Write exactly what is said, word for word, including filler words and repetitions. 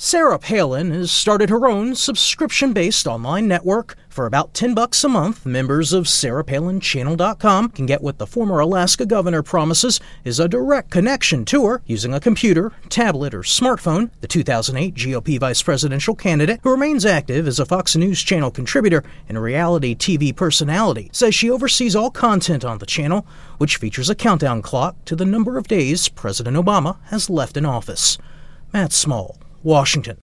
Sarah Palin has started her own subscription-based online network. For about ten bucks a month, members of Sarah Palin Channel dot com can get what the former Alaska governor promises is a direct connection to her using a computer, tablet, or smartphone. The two thousand eight G O P vice presidential candidate, who remains active as a Fox News Channel contributor and a reality T V personality, says she oversees all content on the channel, which features a countdown clock to the number of days President Obama has left in office. Matt Small, Washington.